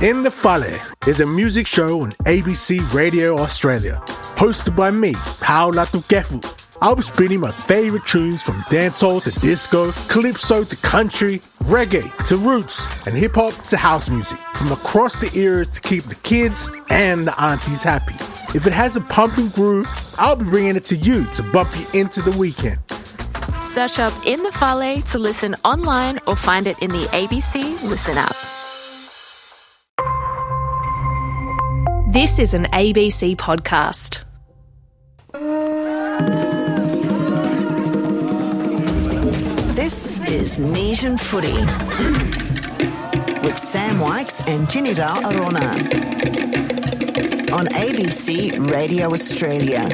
In the Fale is a music show on ABC Radio Australia, hosted by me, Paul Latukefu. I'll be spinning my favourite tunes from dancehall to disco, calypso to country, reggae to roots, and hip-hop to house music, from across the eras to keep the kids and the aunties happy. If it has a pumping groove, I'll be bringing it to you to bump you into the weekend. Search up In the Fale to listen online or find it in the ABC Listen app. This is an ABC podcast. This is Nesian Footy with Sam Wykes and Tinira Arona on ABC Radio Australia.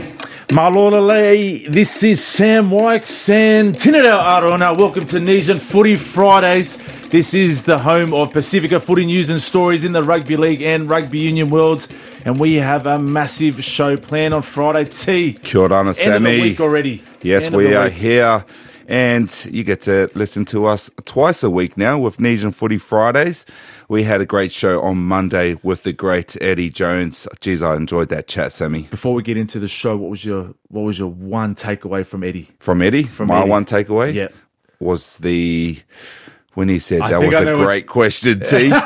Malolale, this is Sam Wykes and Tinira Arona. Welcome to Nesian Footy Fridays. This is the home of Pacifica footy news and stories in the rugby league and rugby union worlds. And we have a massive show planned on Friday. Kia ora, Sammy. End of the week already. Yes, we are here. And you get to listen to us twice a week now with Nesian Footy Fridays. We had a great show on Monday with the great Eddie Jones. Geez, I enjoyed that chat, Sammy. Before we get into the show, what was your one takeaway from Eddie? From Eddie? My Eddie. one takeaway? Yeah. Was when he said that was a great question, T. And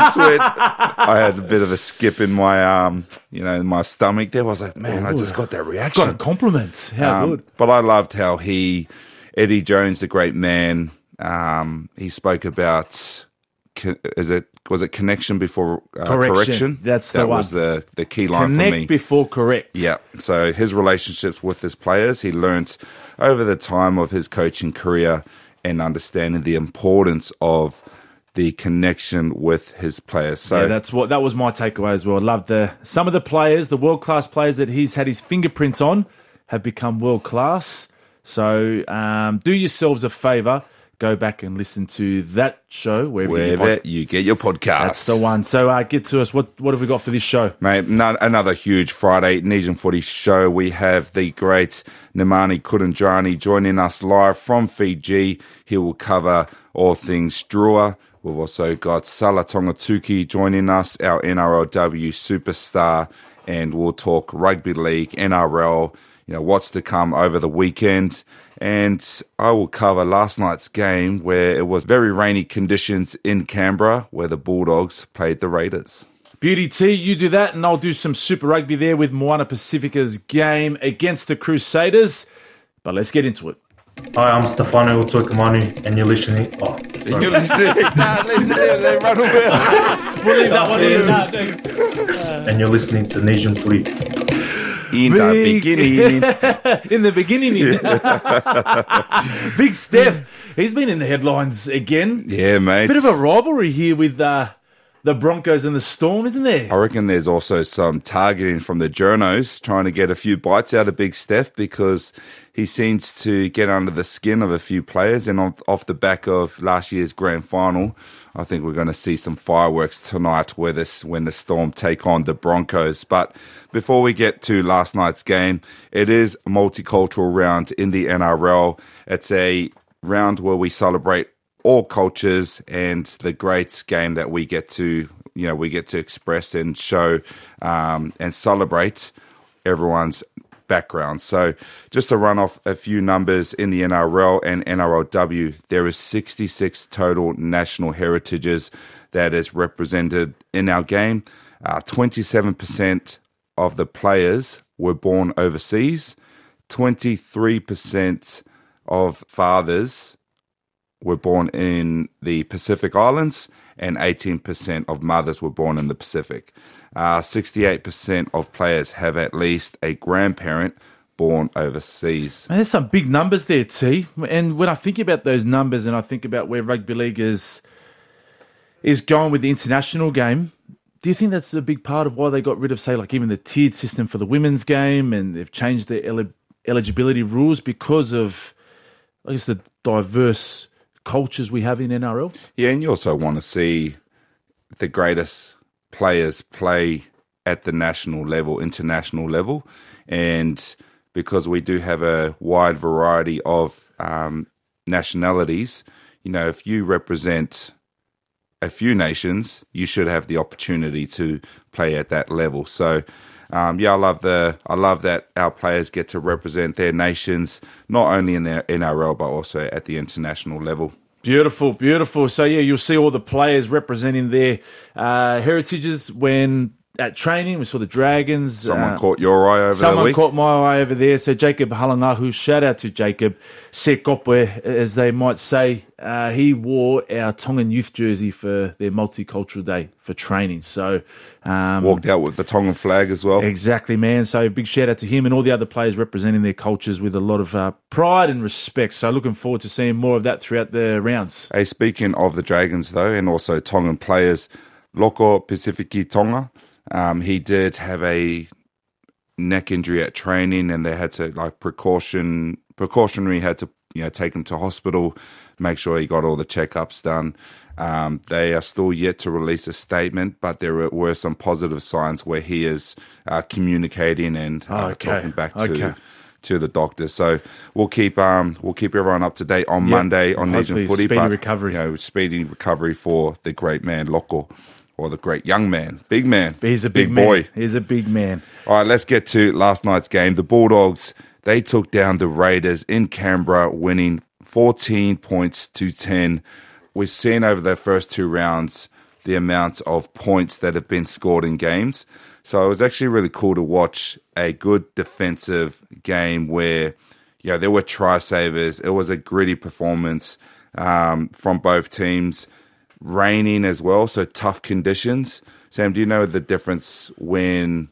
I had a bit of a skip in my, in my stomach there. I was like, man, I just got that reaction. Got a compliment. How good. But I loved how Eddie Jones, the great man, he spoke about, was it connection before correction? That's the one. That was the key line for me. Connect before correct. Yeah. So his relationships with his players, he learnt over the time of his coaching career and understanding the importance of the connection with his players. So yeah, that was my takeaway as well. I loved some of the players, the world-class players that he's had his fingerprints on have become world-class. So do yourselves a favour, go back and listen to that show wherever you get your podcast. That's the one. So get to us. What have we got for this show? Mate, another huge Friday Nesian Footy show. We have the great Nemani Kurandrani joining us live from Fiji. He will cover all things Drua. We've also got Sala Tongatuki joining us, our NRLW superstar, and we'll talk rugby league, NRL, what's to come over the weekend. And I will cover last night's game where it was very rainy conditions in Canberra where the Bulldogs played the Raiders. Beauty T, you do that and I'll do some Super Rugby there with Moana Pacifica's game against the Crusaders. But let's get into it. Hi, I'm Stefano Utoikamanu and you're listening... Oh, sorry. You're listening... They run away. We'll leave that one in. And you're listening to Nesian Footy. In the beginning. Big Steph. He's been in the headlines again. Yeah, mate. Bit of a rivalry here with the Broncos and the Storm, isn't there? I reckon there's also some targeting from the journos trying to get a few bites out of Big Steph because he seems to get under the skin of a few players. And off the back of last year's grand final, I think we're going to see some fireworks tonight when the Storm take on the Broncos. But before we get to last night's game, it is a multicultural round in the NRL. It's a round where we celebrate all cultures and the great game that we get to express and show and celebrate everyone's background. So just to run off a few numbers in the NRL and NRLW, there is 66 total national heritages that is represented in our game. 27% of the players were born overseas. 23% of fathers were born in the Pacific Islands, and 18% of mothers were born in the Pacific. 68% of players have at least a grandparent born overseas. Man, there's some big numbers there, T. And when I think about those numbers and I think about where rugby league is going with the international game, do you think that's a big part of why they got rid of, say, like even the tiered system for the women's game, and they've changed their eligibility rules because of, I guess, the diverse cultures we have in NRL? Yeah, and you also want to see the greatest players play at the national level, international level, and because we do have a wide variety of nationalities, if you represent a few nations, you should have the opportunity to play at that level. So, I love that our players get to represent their nations, not only in their NRL, but also at the international level. Beautiful, beautiful. So, yeah, you'll see all the players representing their heritages when at training. We saw the Dragons. Someone caught your eye over the Someone week. caught my eye over there. So Jacob Halangahu, shout out to Jacob Sekopwe, as they might say. He wore our Tongan youth jersey for their Multicultural Day for training. So walked out with the Tongan flag as well. Exactly, man. So big shout out to him and all the other players representing their cultures with a lot of pride and respect. So looking forward to seeing more of that throughout the rounds. Hey, speaking of the Dragons, though, and also Tongan players, Loko Pacifici Tonga, he did have a neck injury at training, and they had to precautionary had to take him to hospital, make sure he got all the checkups done. They are still yet to release a statement, but there were some positive signs where he is communicating and talking back to the doctor. So we'll keep everyone up to date on Monday on Nation Footy. Speedy recovery. Speedy recovery for the great man Loko. Or the great young man. Big man. He's a big boy. He's a big man. All right, let's get to last night's game. The Bulldogs, they took down the Raiders in Canberra, winning 14 points to 10. We've seen over the first two rounds the amount of points that have been scored in games. So it was actually really cool to watch a good defensive game where there were try savers. It was a gritty performance from both teams. Raining as well, so tough conditions. Sam, do you know the difference when,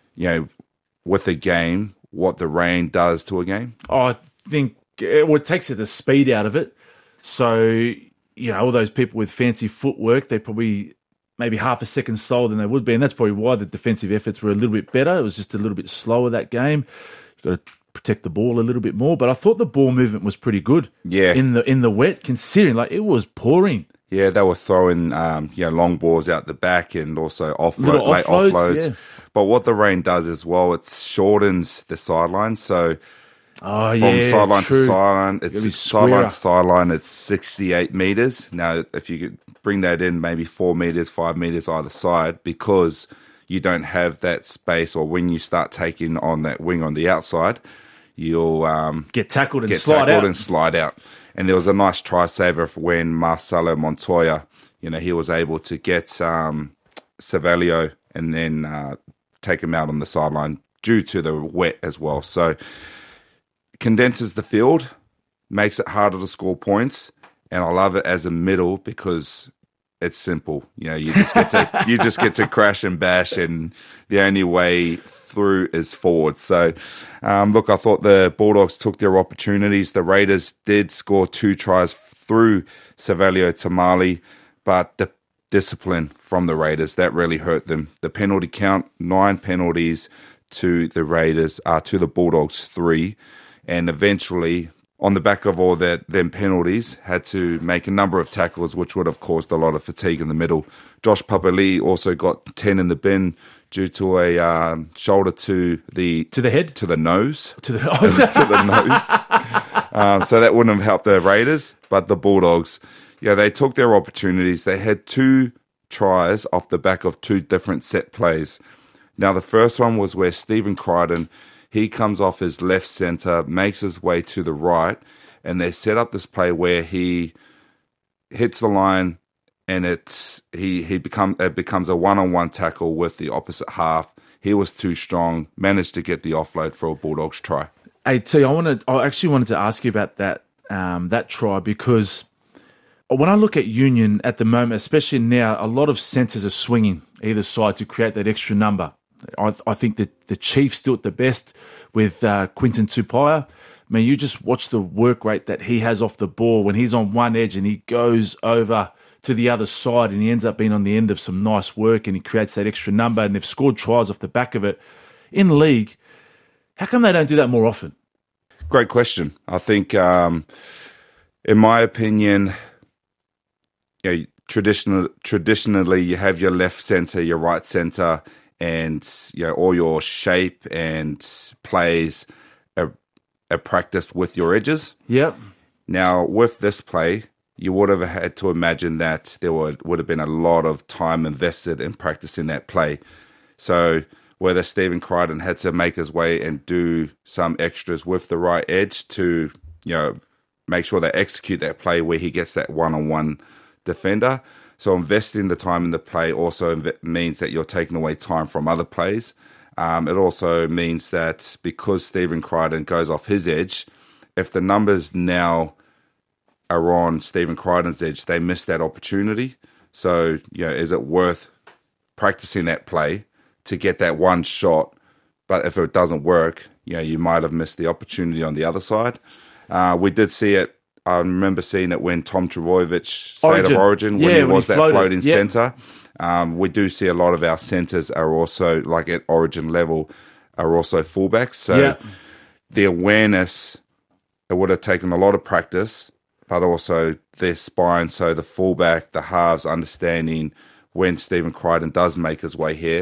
with a game, what the rain does to a game? I think it takes the speed out of it. So, all those people with fancy footwork, they probably maybe half a second slower than they would be, and that's probably why the defensive efforts were a little bit better. It was just a little bit slower that game. You've got to protect the ball a little bit more, but I thought the ball movement was pretty good. Yeah, in the wet, considering it was pouring. Yeah, they were throwing long balls out the back and also late offloads. Yeah. But what the rain does as well, it shortens the sideline. So from sideline to sideline, it's 68 meters. Now, if you could bring that in, maybe 4 meters, 5 meters either side, because you don't have that space, or when you start taking on that wing on the outside, you'll get tackled and slide out. And there was a nice try saver when Marcelo Montoya, he was able to get Savelio and then take him out on the sideline due to the wet as well. So condenses the field, makes it harder to score points, and I love it as a middle because it's simple. You just get to crash and bash, and the only way through is forward. So, look, I thought the Bulldogs took their opportunities. The Raiders did score 2 tries through Savelio Tamale, but the discipline from the Raiders, that really hurt them. The penalty count, 9 penalties to the Raiders, to the Bulldogs 3, and eventually, on the back of all them penalties, had to make a number of tackles, which would have caused a lot of fatigue in the middle. Josh Papali'i also got 10 in the bin due to a shoulder to the head, to the nose, to the nose. So that wouldn't have helped the Raiders, but the Bulldogs, they took their opportunities. They had 2 tries off the back of 2 different set plays. Now the first one was where Stephen Crichton, he comes off his left centre, makes his way to the right, and they set up this play where he hits the line, and it becomes a one-on-one tackle with the opposite half. He was too strong, managed to get the offload for a Bulldogs try. Hey T, I actually wanted to ask you about that try, because when I look at Union at the moment, especially now, a lot of centres are swinging either side to create that extra number. I think that the Chiefs do it the best with Quinton Tupaia. I mean, you just watch the work rate that he has off the ball when he's on one edge and he goes over to the other side and he ends up being on the end of some nice work and he creates that extra number, and they've scored tries off the back of it. In league, how come they don't do that more often? Great question. I think, in my opinion, traditionally you have your left centre, your right centre, and all your shape and plays are practiced with your edges. Yep. Now with this play, you would have had to imagine that there would have been a lot of time invested in practicing that play. So whether Stephen Crichton had to make his way and do some extras with the right edge to, make sure they execute that play where he gets that one-on-one defender. So investing the time in the play also means that you're taking away time from other plays. It also means that because Stephen Crichton goes off his edge, if the numbers now are on Stephen Crichton's edge, they miss that opportunity. So, is it worth practicing that play to get that one shot? But if it doesn't work, you might have missed the opportunity on the other side. We did see it. I remember seeing it when Tom Trbojevic stayed of Origin, when he was that floating centre. We do see a lot of our centres are also, like at Origin level, are also fullbacks. So the awareness, it would have taken a lot of practice, but also their spine, so the fullback, the halves, understanding when Stephen Crichton does make his way here,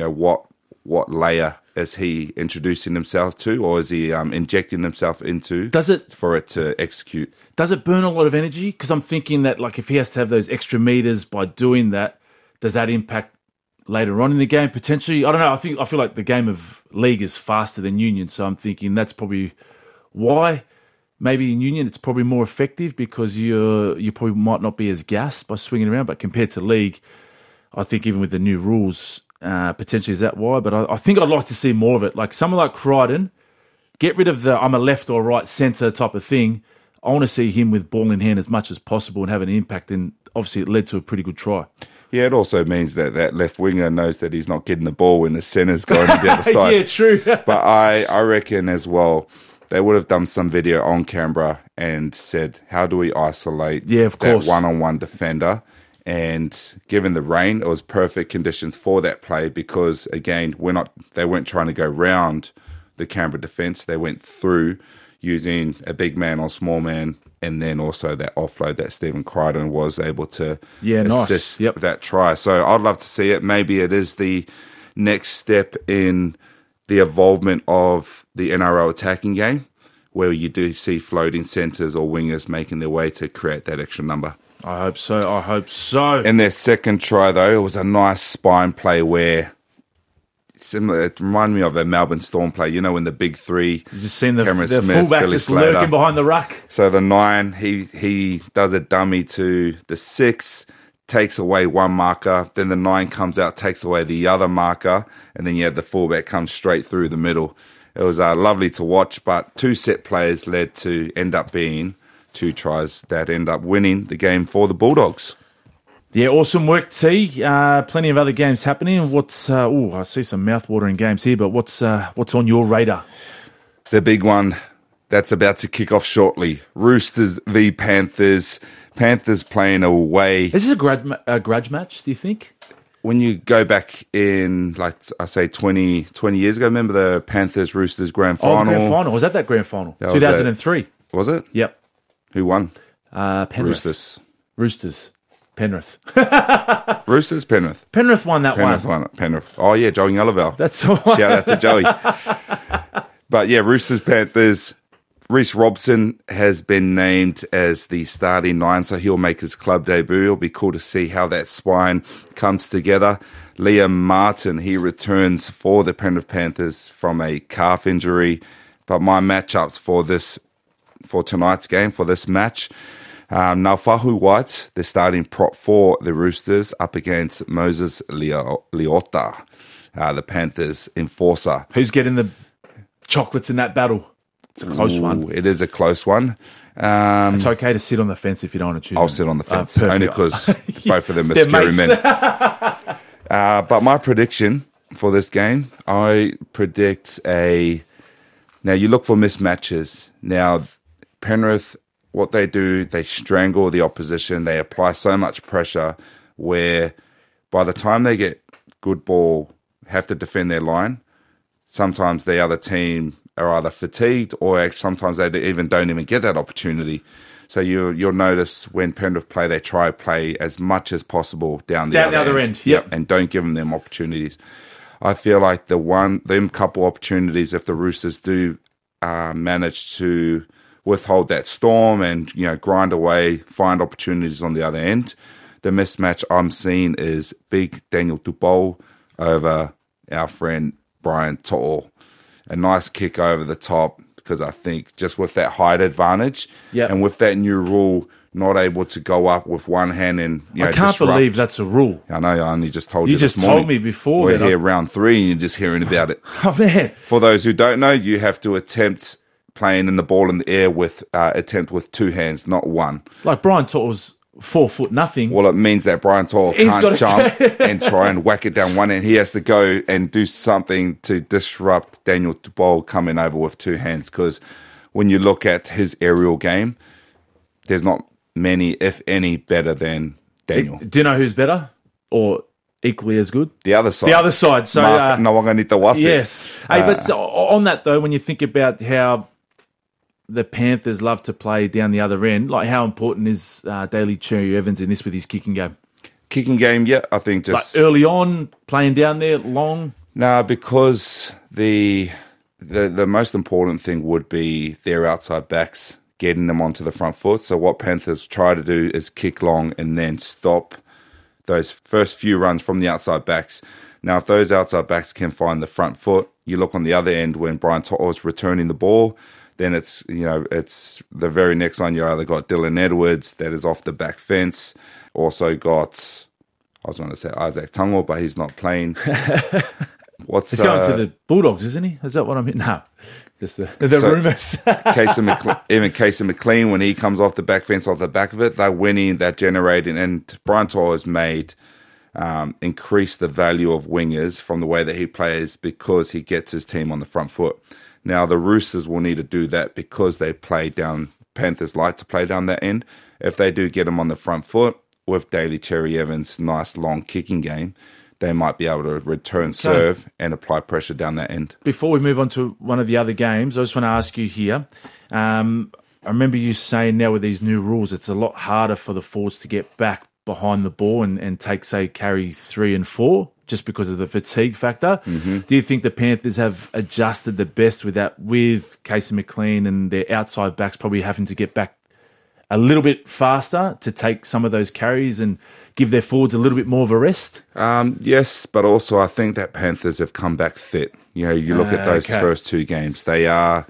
what layer is he introducing himself to, or is he injecting himself into for it to execute? Does it burn a lot of energy? Because I'm thinking that if he has to have those extra meters by doing that, does that impact later on in the game potentially? I don't know. I feel like the game of league is faster than union, so I'm thinking that's probably why. Maybe in union it's probably more effective because you probably might not be as gassed by swinging around. But compared to league, I think even with the new rules, potentially is that why? But I think I'd like to see more of it. Like someone like Crichton, get rid of the I'm a left or right centre type of thing. I want to see him with ball in hand as much as possible and have an impact. And obviously it led to a pretty good try. Yeah, it also means that left winger knows that he's not getting the ball when the centre's going to the other side. Yeah, true. But I reckon as well, they would have done some video on camera and said, how do we isolate that one-on-one defender? And given the rain, it was perfect conditions for that play because, again, they weren't trying to go round the Canberra defence. They went through using a big man on small man, and then also that offload that Stephen Crichton was able to assist that try. So I'd love to see it. Maybe it is the next step in the evolvement of the NRL attacking game, where you do see floating centres or wingers making their way to create that extra number. I hope so. In their second try, though, it was a nice spine play where, similar, it reminded me of the Melbourne Storm play, when the big three, you just seen the Smith, fullback Billy just Slater, lurking behind the ruck. So the 9, he does a dummy to the 6, takes away one marker, then the 9 comes out, takes away the other marker, and then the fullback comes straight through the middle. It was lovely to watch, but 2 set plays led to end up being 2 tries that end up winning the game for the Bulldogs. Yeah, awesome work, T. Plenty of other games happening. I see some mouth-watering games here, but what's on your radar? The big one that's about to kick off shortly. Roosters v Panthers. Panthers playing away. Is this a grudge match, do you think? When you go back in, 20 years ago, remember the Panthers-Roosters grand final? Oh, the grand final. Was that grand final? 2003. Was it? Yep. Who won? Penrith. Roosters. Penrith. Roosters, Penrith. Penrith won that Penrith one. won it. Penrith. Oh, yeah, Joey Gulliver. That's the one. Shout out to Joey. But, yeah, Roosters, Panthers. Reece Robson has been named as the starting 9, so he'll make his club debut. It'll be cool to see how that spine comes together. Liam Martin, he returns for the Penrith Panthers from a calf injury. But my matchups for tonight's game, for this match, Naufahu White, the starting prop for the Roosters, up against Moses Leota, the Panthers enforcer. Who's getting the chocolates in that battle? It's a close one. It is a close one. It's okay to sit on the fence if you don't want to choose. I'll sit on the fence, only because both of them are scary men. But my prediction for this game, I predict now you look for mismatches. Now, Penrith, what they do, they strangle the opposition. They apply so much pressure where by the time they get good ball, have to defend their line, sometimes the other team are either fatigued or sometimes they even don't even get that opportunity. So you'll notice when Penrith play, they try to play as much as possible down the other end. Yep. And don't give them opportunities. I feel like them couple opportunities, if the Roosters do manage to withhold that storm and, grind away, find opportunities on the other end. The mismatch I'm seeing is big Daniel Tupou over our friend Brian To'o. A nice kick over the top, because I think just with that height advantage and with that new rule, not able to go up with one hand and I can't believe that's a rule. I know. I only just told you. You just this morning. told me before. We're here round 3, and you're just hearing about it. Oh man! For those who don't know, you have to attempt playing in the ball in the air with 2 hands, not one. Like Brian To'o's 4 foot nothing. Well, it means that Brian To'o can't jump and try and whack it down one end. He has to go and do something to disrupt Daniel Tupou coming over with 2 hands. Because when you look at his aerial game, there's not many, if any, better than Daniel. Do you know who's better or equally as good? The other side. The other side. So Mark Nawaganitawase. yes. Hey, but on that though, when you think about how the Panthers love to play down the other end, like how important is Daly Cherry Evans in this with his kicking game? Kicking game, yeah, I think just like early on, playing down there long. No, because the most important thing would be their outside backs, getting them onto the front foot. So what Panthers try to do is kick long and then stop those first few runs from the outside backs. Now, if those outside backs can find the front foot, you look on the other end when Brian To'o is returning the ball, then it's the very next line. You either got Dylan Edwards that is off the back fence, also got, I was going to say Isaac Tungo, but he's not playing. He's going to the Bulldogs, isn't he? Is that what I mean? No, just the rumours. Even Casey McLean, when he comes off the back fence, off the back of it, they're winning, they're generating, and Brian To'o has made increase the value of wingers from the way that he plays because he gets his team on the front foot. Now, the Roosters will need to do that because they play down, Panthers like to play down that end. If they do get them on the front foot with Daly Cherry Evans' nice long kicking game, they might be able to return serve and apply pressure down that end. Before we move on to one of the other games, I just want to ask you here. I remember you saying now with these new rules, it's a lot harder for the forwards to get back behind the ball and take, say, carry 3 and 4 just because of the fatigue factor. Mm-hmm. Do you think the Panthers have adjusted the best with that, with Casey McLean and their outside backs probably having to get back a little bit faster to take some of those carries and give their forwards a little bit more of a rest? Yes, but also I think that Panthers have come back fit. You look at those first 2 games. They are...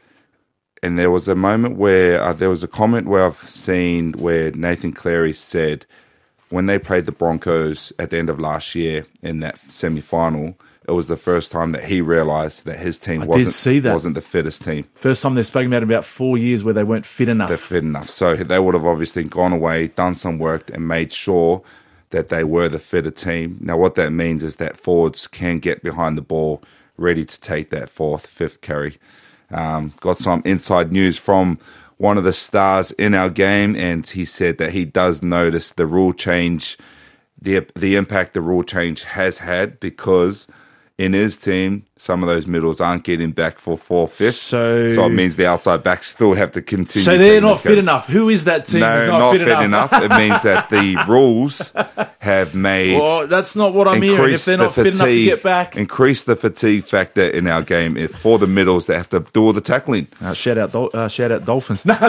And there was a moment where there was a comment where I've seen where Nathan Cleary said when they played the Broncos at the end of last year in that semi-final, it was the first time that he realised that his team wasn't the fittest team. First time they've spoken about in about 4 years where they weren't fit enough. They're fit enough. So they would have obviously gone away, done some work and made sure that they were the fitter team. Now what that means is that forwards can get behind the ball, ready to take that 4th, 5th carry. Got some inside news from one of the stars in our game, and he said that he does notice the rule change, the impact the rule change has had, because in his team, some of those middles aren't getting back for 4th, 5th. So it means the outside backs still have to continue. So they're not fit enough. Who is that team who's not fit enough? It means that the rules have made... Well, that's not what I'm hearing. If they're not fit enough to get back... Increase the fatigue factor in our game for the middles that have to do all the tackling. Shout out Dolphins. No.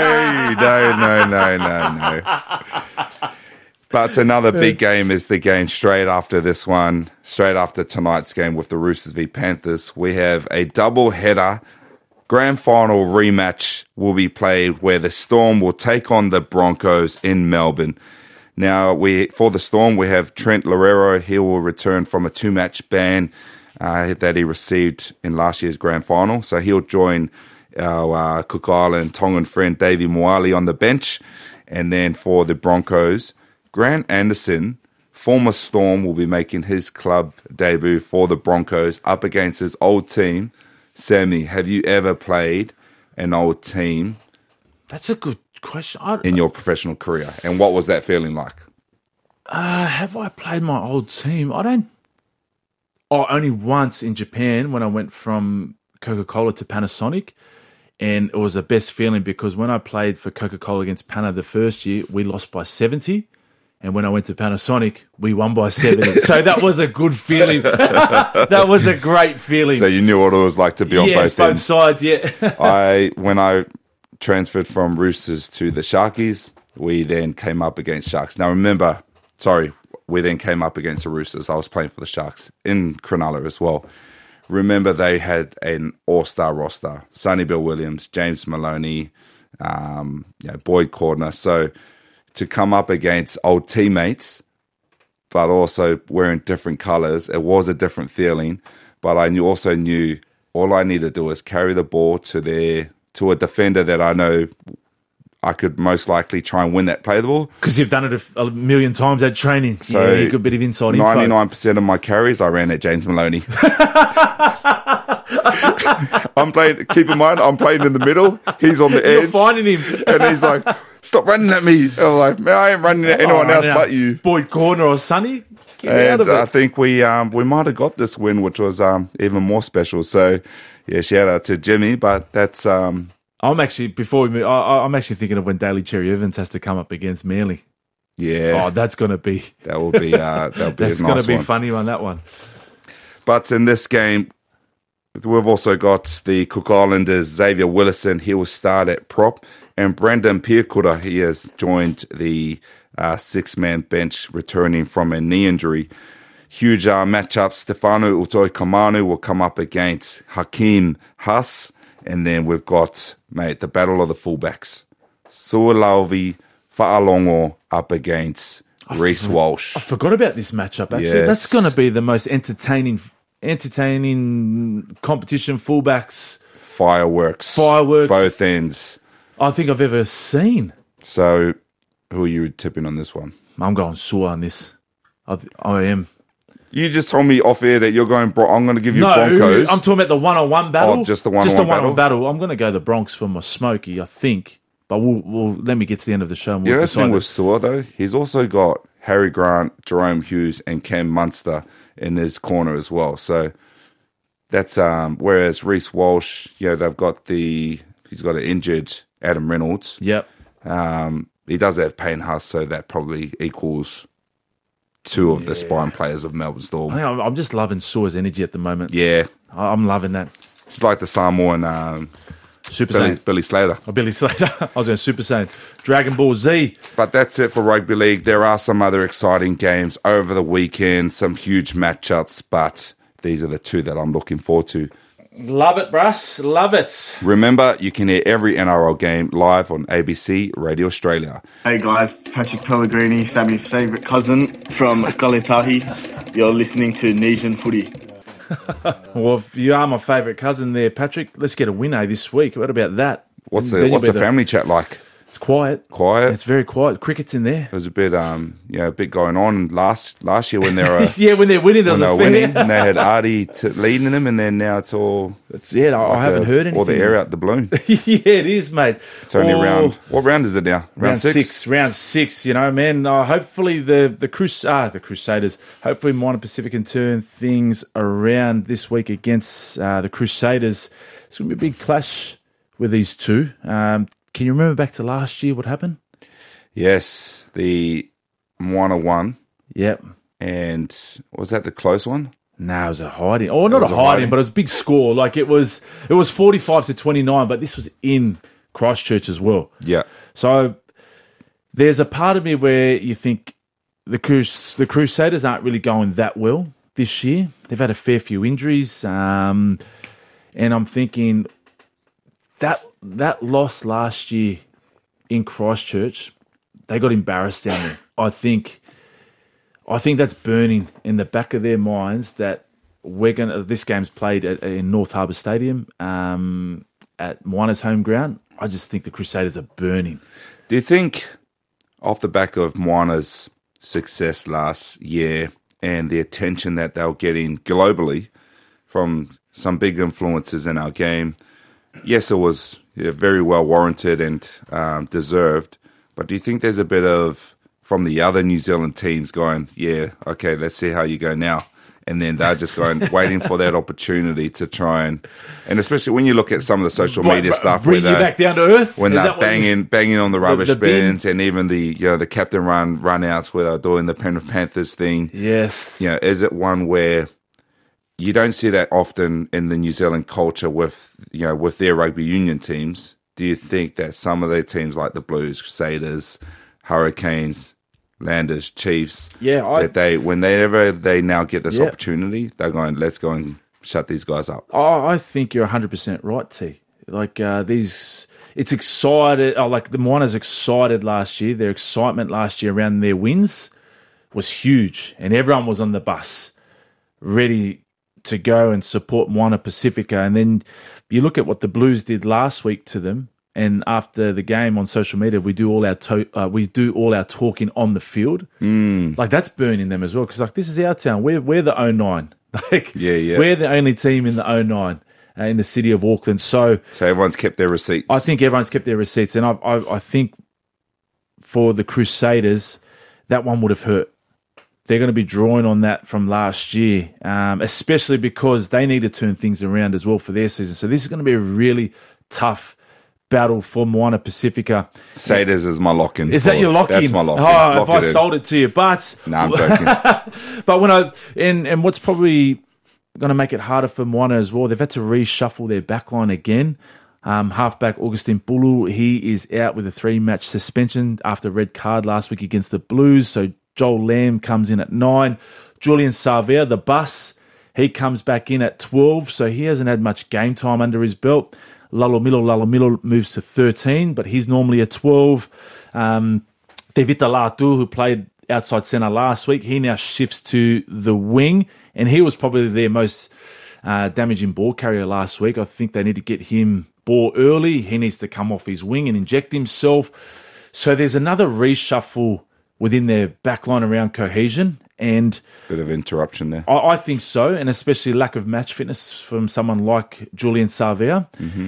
But another big game is the game straight after this one, straight after tonight's game with the Roosters v Panthers. We have a double-header grand final rematch will be played where the Storm will take on the Broncos in Melbourne. Now, for the Storm, we have Trent Loiero. He will return from a 2-match ban that he received in last year's grand final. So he'll join our Cook Island Tongan friend Davey Moali on the bench. And then for the Broncos, Grant Anderson, former Storm, will be making his club debut for the Broncos up against his old team. Sammy, have you ever played an old team? That's a good question. In your professional career, and what was that feeling like? Have I played my old team? Only once in Japan when I went from Coca-Cola to Panasonic, and it was the best feeling because when I played for Coca-Cola against Pana the first year, we lost by 70. And when I went to Panasonic, we won by 70. So that was a good feeling. That was a great feeling. So you knew what it was like to be on both ends. Both sides, yeah. When I transferred from Roosters to the Sharkies. We then came up against Sharks. Now remember, we then came up against the Roosters. I was playing for the Sharks in Cronulla as well. Remember, they had an all-star roster. Sonny Bill Williams, James Maloney, Boyd Cordner. So to come up against old teammates, but also wearing different colours, it was a different feeling. But I also knew all I needed to do was carry the ball to a defender that I know I could most likely try and win that play the ball. Because you've done it a million times at training. So you got a bit of inside 99% of my carries, I ran at James Maloney. Keep in mind, I'm playing in the middle. He's on the edge. You're finding him. And he's like, stop running at me. And I'm like, man, I ain't running at anyone else but you. Boyd Cordner or Sonny? Get me out of it. I think we might have got this win, which was even more special. So, yeah, shout out to Jimmy. But that's... I'm actually, before we move, I'm actually thinking of when Daly Cherry Evans has to come up against Manly. Yeah. Oh, that's going to be... That will be that's a nice going to be funny on that one. But in this game, we've also got the Cook Islanders, Xavier Willison. He will start at prop. And Brendan Piakura, he has joined the six-man bench, returning from a knee injury. Huge matchup. Stefano Utoi-Kamanu will come up against Hakeem Haas. And then we've got, the battle of the fullbacks. Suolauvi Fa'alongo up against Reece Walsh. I forgot about this matchup, actually. Yes. That's going to be the most entertaining competition, fullbacks. Fireworks. Both ends. I think I've ever seen. So, who are you tipping on this one? I'm going Sua on this. I am. You just told me off air that you're going... I'm going to give you Broncos. I'm talking about the one-on-one battle. Oh, just the one-on-one battle. I'm going to go the Bronx for my Smokey, I think. But we'll let me get to the end of the show and we'll decide. The thing with Sua, though, he's also got Harry Grant, Jerome Hughes, and Cam Munster in his corner as well. So that's... whereas Reece Walsh, they've got he's got an injured Adam Reynolds. Yep. He does have Payne Haas, so that probably equals... two of the spine players of Melbourne Storm. I'm just loving Sua's energy at the moment. Yeah. I'm loving that. It's like the Samoan Billy Slater. Oh, Billy Slater. I was going Super Saiyan. Dragon Ball Z. But that's it for Rugby League. There are some other exciting games over the weekend, some huge matchups, but these are the two that I'm looking forward to. Love it, Bruss. Love it. Remember, you can hear every NRL game live on ABC Radio Australia. Hey guys, Patrick Pellegrini, Sammy's favourite cousin from Galatahi. You're listening to Nesian Footy. Well, if you are my favourite cousin there, Patrick, let's get a winner this week. What about that? What's the family chat like? It's quiet. Quiet? It's very quiet. Cricket's in there. There's a bit, a bit going on last year when they were... when they're winning, there's a winning, and they had Artie leading them, and then now it's all... I haven't heard anything. Or the air out the balloon. Yeah, it is, mate. It's only round... What round is it now? Round six? Round six, man. Hopefully the Crusaders, hopefully Moana Pacific can turn things around this week against the Crusaders. It's going to be a big clash with these two. Can you remember back to last year what happened? Yes, the Moana won. Yep. And was that the close one? No, it was a hiding. Oh, not a hiding, but it was a big score. Like it was 45-29, but this was in Christchurch as well. Yeah. So there's a part of me where you think the Crusaders aren't really going that well this year. They've had a fair few injuries, and I'm thinking that loss last year in Christchurch, they got embarrassed down there. I think that's burning in the back of their minds that this game's played in North Harbour Stadium at Moana's home ground. I just think the Crusaders are burning. Do you think, off the back of Moana's success last year and the attention that they were getting globally from some big influences in our game, yes, it was very well warranted and deserved, but do you think there's a bit of, from the other New Zealand teams going, yeah, okay, let's see how you go now? And then they're just going, waiting for that opportunity to try and especially when you look at some of the social media stuff, bring you back down to earth, when they're banging on the rubbish bins, and even the the captain run outs where they're doing the Penrith Panthers thing. Yes, is it one where you don't see that often in the New Zealand culture with their rugby union teams? do you think that some of their teams like the Blues, Crusaders, Hurricanes, Landers, Chiefs, whenever they now get this opportunity, they're going, let's go and shut these guys up? Oh, I think you're 100% right, T. Like it's excited. Like the Moana's excited last year. Their excitement last year around their wins was huge, and everyone was on the bus, ready to go and support Moana Pacifica. And then you look at what the Blues did last week to them. And after the game on social media, we do all our talking on the field. Like that's burning them as well, because like this is our town. We're the 09. Like we're the only team in the 09 in the city of Auckland. So everyone's kept their receipts. I think everyone's kept their receipts, and I think for the Crusaders, that one would have hurt. They're going to be drawing on that from last year, especially because they need to turn things around as well for their season. So this is going to be a really tough battle for Moana Pacifica. Crusaders is my lock-in. Is that your lock-in? That's my lock-in. Oh, if I sold it to you. But no, I'm joking. But when what's probably going to make it harder for Moana as well, they've had to reshuffle their backline again. Halfback Augustin Pulu, he is out with a 3-match suspension after a red card last week against the Blues. So Joel Lamb comes in at 9. Julian Savea, the bus, he comes back in at 12. So he hasn't had much game time under his belt. Lalomilo moves to 13, but he's normally a 12. Tevita Latu, who played outside centre last week, he now shifts to the wing, and he was probably their most damaging ball carrier last week. I think they need to get him ball early. He needs to come off his wing and inject himself. So there's another reshuffle within their backline around cohesion. And bit of interruption there. I think so, and especially lack of match fitness from someone like Julian Savea.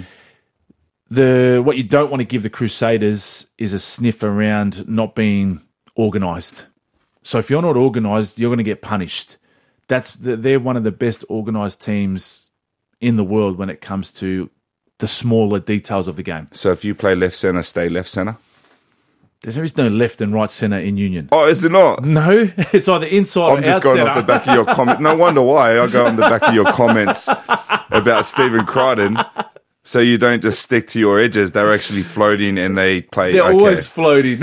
What you don't want to give the Crusaders is a sniff around not being organised. So if you're not organised, you're going to get punished. They're one of the best organised teams in the world when it comes to the smaller details of the game. So if you play left centre, stay left centre? There is no left and right centre in Union. Oh, is it not? No, it's either inside or outside. I'm just going off the back of your comment. No wonder why I go on the back of your comments about Stephen Crichton. So you don't just stick to your edges. They're actually floating and they play. They're always floating.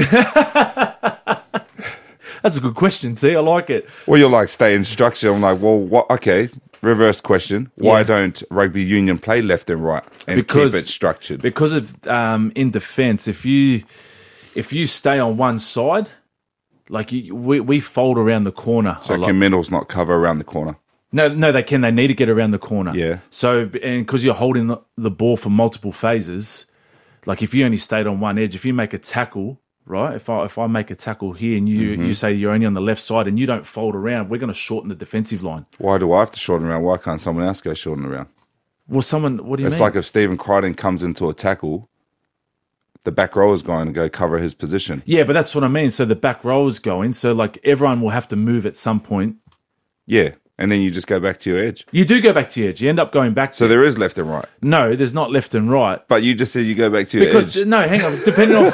That's a good question, T. I like it. Well, you're like, stay in structure. I'm like, well, what? Okay, reverse question. Why don't rugby union play left and right and keep it structured? Because of in defence, if you stay on one side, like we fold around the corner. So can Mendels not cover around the corner? No, they can. They need to get around the corner. Yeah. So, and because you're holding the ball for multiple phases, like if you only stayed on one edge, if you make a tackle, right? If I make a tackle here and you say you're only on the left side and you don't fold around, we're going to shorten the defensive line. Why do I have to shorten around? Why can't someone else go shorten around? Well, what do you mean? It's like if Stephen Crichton comes into a tackle, the back row is going to go cover his position. Yeah, but that's what I mean. So the back row is going. So like everyone will have to move at some point. Yeah. And then you just go back to your edge. You do go back to your edge. You end up going back to... So there is left and right? No, there's not left and right. But you just said you go back to your edge. No, hang on. Depending on...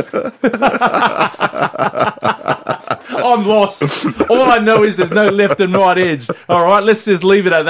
I'm lost. All I know is there's no left and right edge. All right, let's just leave it at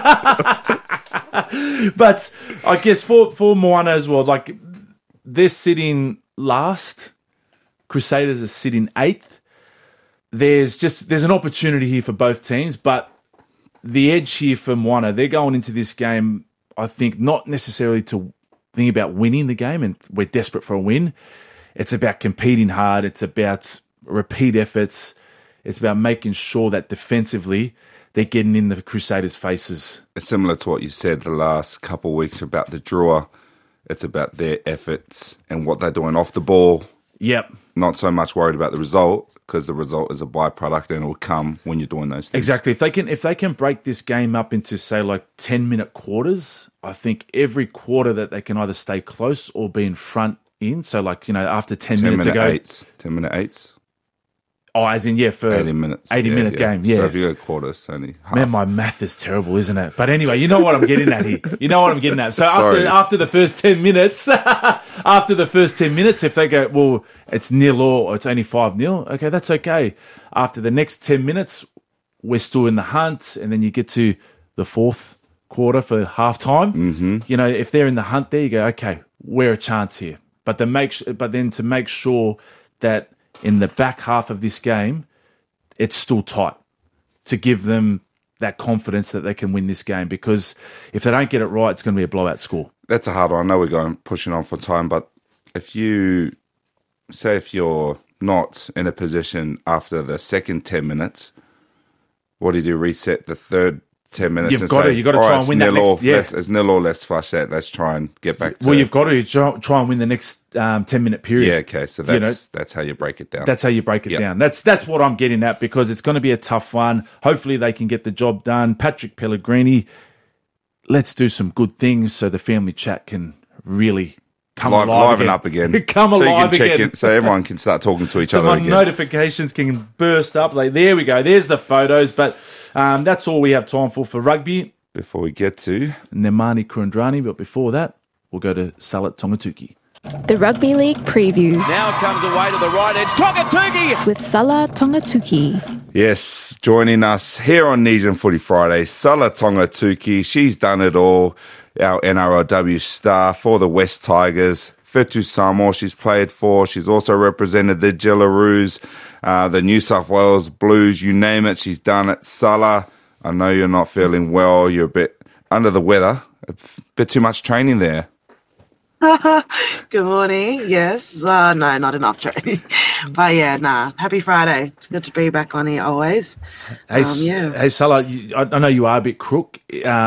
that. But I guess for Moana as well, like they're sitting last. Crusaders are sitting 8th. There's an opportunity here for both teams, but the edge here for Moana, they're going into this game, I think, not necessarily to think about winning the game, and we're desperate for a win. It's about competing hard. It's about repeat efforts. It's about making sure that defensively they're getting in the Crusaders' faces. It's similar to what you said the last couple of weeks about the drawer. It's about their efforts and what they're doing off the ball. Yep. Not so much worried about the result, because the result is a byproduct and it will come when you're doing those things. Exactly. If they can break this game up into, say, like 10-minute quarters, I think every quarter that they can either stay close or be in front in. So, like, after 10 minutes ago. 10-minute eights? Oh, as in, for 80 minutes. 80-minute game, yeah. So if you go quarters, only half. Man, my math is terrible, isn't it? But anyway, you know what I'm getting at here. So after the first 10 minutes, if they go, well, it's 0 or it's only 5-0, okay, that's okay. After the next 10 minutes, we're still in the hunt, and then you get to the fourth quarter for halftime. If they're in the hunt there, you go, okay, we're a chance here. But then to make sure that in the back half of this game, it's still tight, to give them that confidence that they can win this game. Because if they don't get it right, it's going to be a blowout score. That's a hard one. I know we're pushing on for time, but if you're not in a position after the second 10 minutes, what do? Reset the third 10 minutes? You've got to try and win that next. It's nil or let's flush that. Let's try and get back to. Well, you've got to try and win the next 10-minute period. Yeah, okay. So that's how you break it down. That's how you break it down. That's what I'm getting at, because it's going to be a tough one. Hopefully they can get the job done. Patrick Pellegrini, let's do some good things so the family chat can really come alive up again. Come alive again. So everyone can start talking to each other my again. Notifications can burst up. Like, there we go. There's the photos. But that's all we have time for rugby. Before we get to Nemani Kurandrani, but before that, we'll go to Salat Tongatuki. The Rugby League preview Now comes away to the right edge. Tongatuki! with Salah Tongatuki. Yes, joining us here on Nesian Footy Friday, Salah Tongatuki. She's done it all. Our NRLW star for the West Tigers. Whetu Samoa she's played for. She's also represented the Jillaroos, the New South Wales Blues, you name it, she's done it. Salah, I know you're not feeling well. You're a bit under the weather. A bit too much training there. Good morning. Yes. No, not enough training. But yeah, happy Friday. It's good to be back on here always. Hey, Salah, I know you are a bit crook.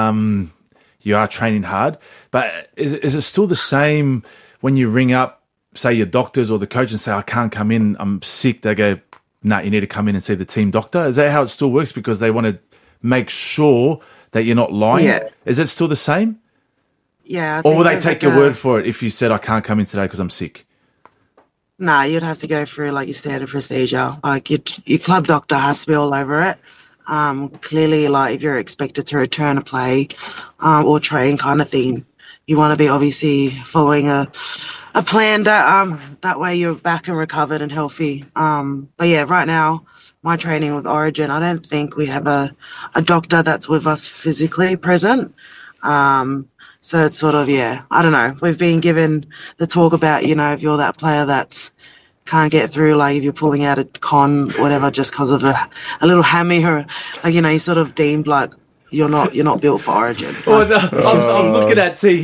You are training hard. But is it still the same when you ring up, say, your doctors or the coach and say, I can't come in, I'm sick? They go, nah, you need to come in and see the team doctor. Is that how it still works? Because they want to make sure that you're not lying? Yeah. Is it still the same? Yeah. Or will they take your word for it if you said, I can't come in today because I'm sick? Nah, you'd have to go through like your standard procedure. Like your club doctor has to be all over it. Clearly, like if you're expected to return to play or train kind of thing, you want to be obviously following a plan that way you're back and recovered and healthy. But yeah, right now, my training with Origin, I don't think we have a doctor that's with us physically present. So it's sort of, I don't know. We've been given the talk about, if you're that player that's can't get through, like if you're pulling out a con, whatever, just because of a little hammy or, like, you're sort of deemed like you're not built for Origin. I'm looking at T.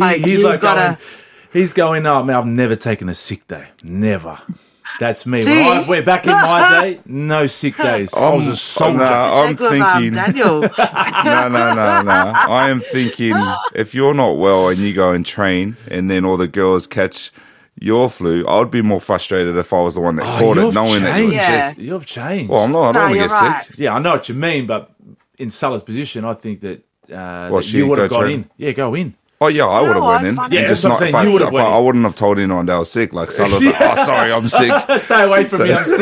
He's going, oh, man, I've never taken a sick day. Never. That's me. We're back in my day, no sick days. I was a soldier. I'm thinking, Daniel. no. I am thinking, if you're not well and you go and train and then all the girls catch your flu, I would be more frustrated if I was the one that caught it, knowing that you're sick. You've changed. Well, I don't want to get sick. Yeah, I know what you mean, but in Salah's position, I think that, that you would have got in. Yeah, go in. Oh, yeah, I would have went in. Yeah, that's what I'm saying. You would have went in. I wouldn't have told anyone that I was sick. Like, Salah's like, oh, sorry, I'm sick. Stay away from me, I'm sick.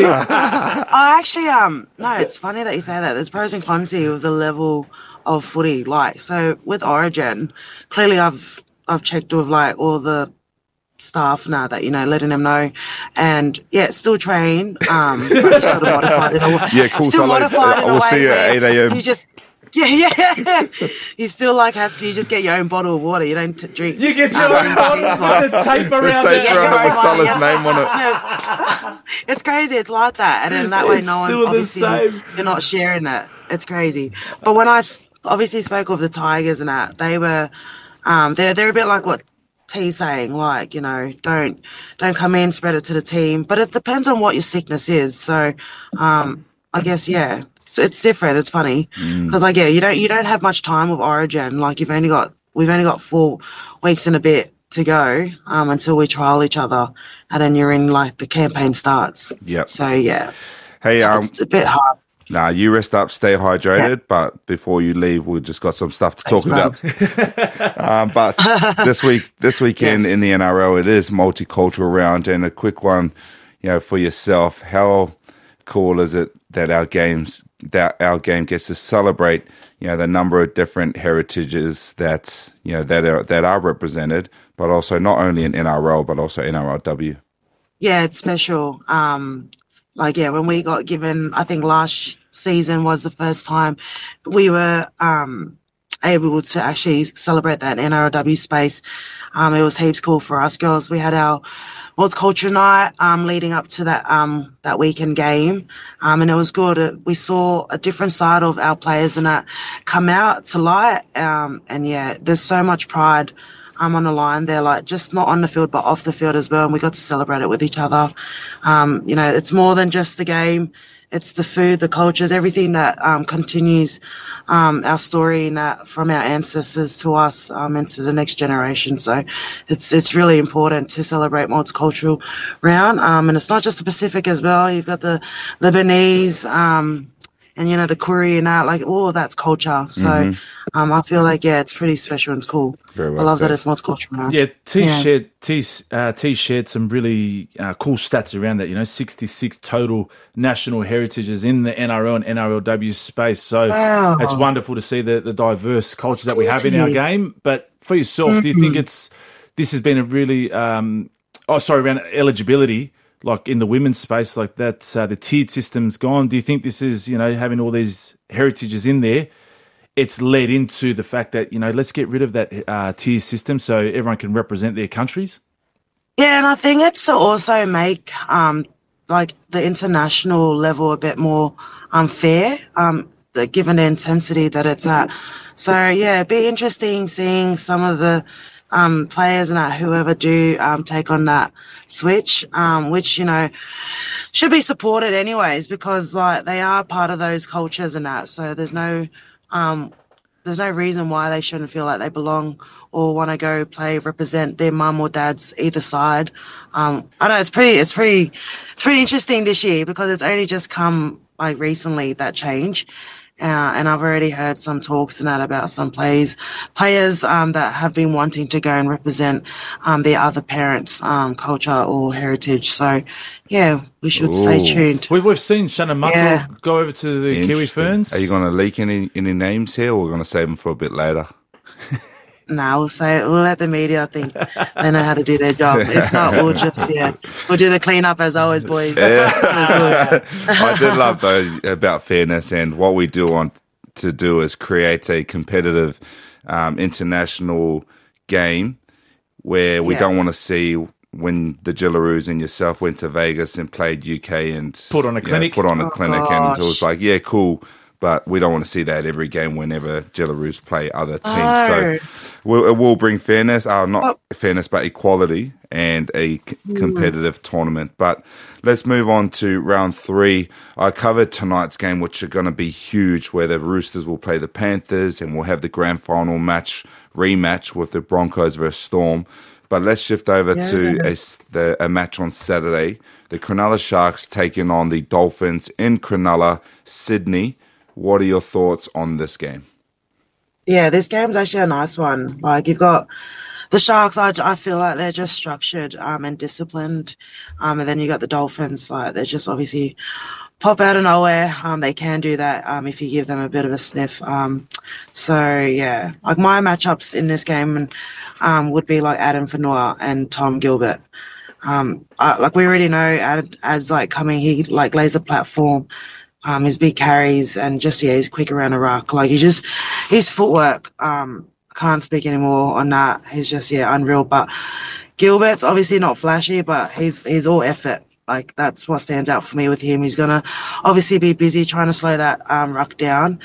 I actually, no, it's funny that you say that. There's pros and cons here with the level of footy. Like, so with Origin, clearly I've checked with like all the staff now that, letting them know. And yeah, still train. But sort of modified in a way. Yeah, cool. Still modified in a way. We'll see you at 8 a.m. You just, yeah. You still you just get your own bottle of water. You don't drink. You get your own bottle with the tape around it. With Salah's name on it. No, it's crazy. It's like that. And then that way no one's obviously, you're not sharing it. It's crazy. But when I obviously spoke with the Tigers and that, they were, they're a bit like what T's saying, like, don't come in, spread it to the team. But it depends on what your sickness is. So, I guess, it's different. It's funny because, like, you don't have much time with Origin. Like, we've only got 4 weeks and a bit to go until we trial each other, and then you're in like the campaign starts. Yep. So yeah, hey, it's a bit hard. Nah, you rest up, stay hydrated. Yeah. But before you leave, we've just got some stuff to talk about. But this weekend in the NRL, it is multicultural round, and a quick one, for yourself. How cool is it that our game gets to celebrate, the number of different heritages that are represented, but also not only in NRL but also NRLW. Yeah, it's special. When we got given, I think last season was the first time we were able to actually celebrate that in NRLW space. It was heaps cool for us girls. We had our multicultural night leading up to that weekend game, and it was good. We saw a different side of our players and that come out to light. And yeah, there's so much pride on the line. They're like just not on the field but off the field as well, and we got to celebrate it with each other. It's more than just the game. It's the food, the cultures, everything that continues our story and that from our ancestors to us into the next generation. So it's really important to celebrate multicultural round. And it's not just the Pacific as well. You've got the Lebanese, and the Korean, like all of that's culture. So I feel like it's pretty special and cool. Very well I love said. that it's multicultural. Yeah, T shared some really cool stats around that. 66 total national heritages in the NRL and NRLW space. So it's wonderful to see the diverse culture that we have in our game. But for yourself, do you think this has been a really around eligibility? Like in the women's space, like that, the tiered system's gone. Do you think this is, having all these heritages in there, it's led into the fact that, let's get rid of that tier system so everyone can represent their countries? Yeah, and I think it's to also make like the international level a bit more fair, given the intensity that it's at. So yeah, it'd be interesting seeing some of the players and whoever do take on that switch, which should be supported anyways, because like they are part of those cultures and that. So there's no reason why they shouldn't feel like they belong or want to go represent their mum or dad's either side. I know it's pretty interesting this year because it's only just come like recently, that change. And I've already heard some talks and that about some players that have been wanting to go and represent their other parents' culture or heritage. So yeah, we should stay tuned. We've seen Shannon Muttle go over to the Kiwi Ferns. Are you going to leak any names here, or we're going to save them for a bit later? No, we'll let the media think they know how to do their job. If not, we'll do the cleanup as always, boys. Yeah. I did love though about fairness, and what we do want to do is create a competitive international game where we don't want to see when the Jillaroos and yourself went to Vegas and played UK and put on a clinic. And it was like, yeah, cool. But we don't want to see that every game whenever Jillaroos play other teams. So it will bring fairness, fairness, but equality and a competitive tournament. But let's move on to round 3. I covered tonight's game, which are going to be huge, where the Roosters will play the Panthers and we'll have the grand final rematch with the Broncos versus Storm. But let's shift over to a match on Saturday. The Cronulla Sharks taking on the Dolphins in Cronulla, Sydney. What are your thoughts on this game? Yeah, this game's actually a nice one. Like, you've got the Sharks, I feel like they're just structured and disciplined. And then you got the Dolphins, like, they're just obviously pop out of nowhere. They can do that if you give them a bit of a sniff. So, yeah, like my matchups in this game would be like Adam Fanua and Tom Gilbert. Like we already know as like coming, he like lays a platform. His big carries and just, he's quick around the ruck. Like his footwork, can't speak anymore on that. He's just, unreal. But Gilbert's obviously not flashy, but he's all effort. Like that's what stands out for me with him. He's going to obviously be busy trying to slow that, ruck down.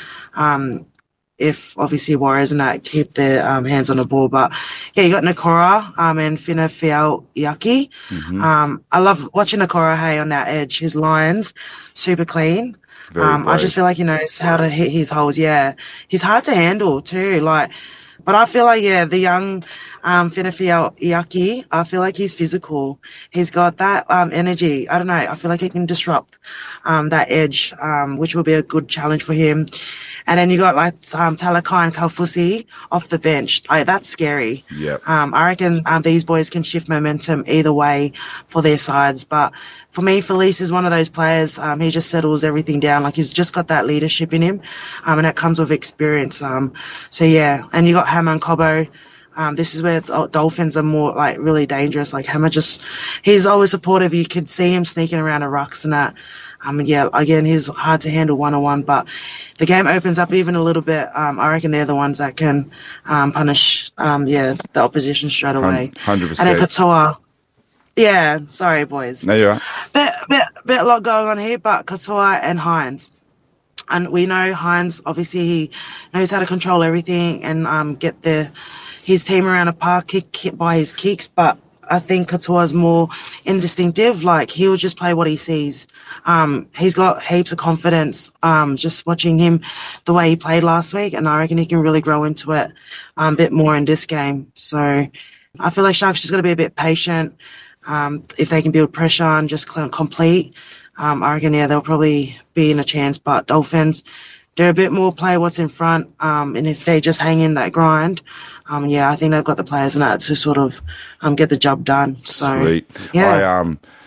If obviously Warriors and that keep their, hands on the ball. But yeah, you got Nakora, and Fina Fiauyaki. I love watching Nakora, on that edge. His lines, super clean. I just feel like he knows how to hit his holes. Yeah. He's hard to handle too. But I feel like, the young, Fina Fiauyaki, I feel like he's physical. He's got that, energy. I don't know. I feel like he can disrupt, that edge, which will be a good challenge for him. And then you got Talakai and Kaufusi off the bench. Like, that's scary. Yep. I reckon, these boys can shift momentum either way for their sides. But for me, Felice is one of those players. He just settles everything down. Like, he's just got that leadership in him. And that comes with experience. So yeah. And you got Hammer and Cobbo. This is where Dolphins are more like really dangerous. Like Hammer he's always supportive. You could see him sneaking around the rucks and that. Yeah, again, he's hard to handle one-on-one, but the game opens up even a little bit. I reckon they're the ones that can punish, the opposition straight away. 100%. And then Katoa. Yeah, sorry, boys. No, you're right. Bit a lot going on here, but Katoa and Hines. And we know Hines, obviously, he knows how to control everything and get his team around a park by his kicks, but I think Katoa's more indistinctive. Like, he'll just play what he sees. He's got heaps of confidence, just watching him the way he played last week, and I reckon he can really grow into it a bit more in this game. So I feel like Sharks just got to be a bit patient. If they can build pressure and just complete, I reckon, they'll probably be in a chance. But Dolphins, they're a bit more play what's in front. And if they just hang in that grind, I think they've got the players in that to sort of get the job done. So, sweet. Yeah.